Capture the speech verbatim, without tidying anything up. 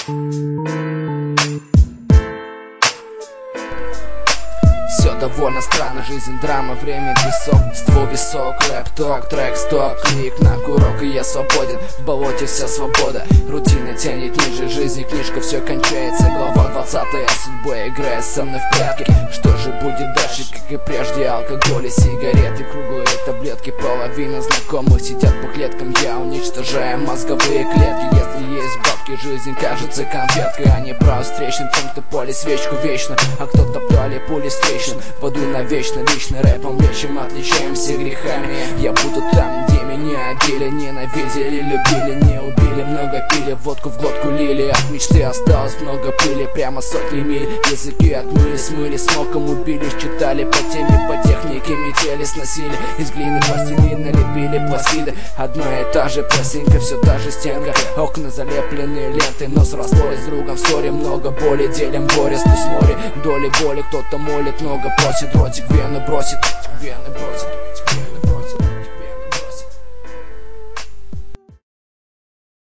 Все довольно странно, жизнь драма, время песок, ствол висок, рэп-ток, трек, стоп, клик на курок, и я свободен. В болоте вся свобода, рутина тянет ниже, жизни книжка, все кончается. Глава двадцатая, судьба играет со мной в прятки. Что же будет дальше, как и прежде? Алкоголь и сигареты, круглые таблетки. Половина знакомых сидят по клеткам, я уничтожаю мозговые клетки. Если есть бабки, жизнь кажется конфеткой, а не про встречный. Тем, кто поле свечку вечно, а кто-то топтали пули встречен. В аду навечно, лично рэпом лечим, отличаемся грехами. Я буду там, где меня одели, ненавидели, любили, не убили. Много пили, водку в глотку лили, от мечты осталось много пыли. Прямо сотни миль, языки отмыли, смыли, смоком убили. Читали по теме, по технике, метели, сносили. Из глины пластилин налепили пластиды. Одна и та же пластинка, все та же стенка. Окна залеплены лентой, но срослось с другом в ссоре. Много боли, делим горе, с море. Доли боли, кто-то молит, много просит, ротик вены бросит, вены бросит.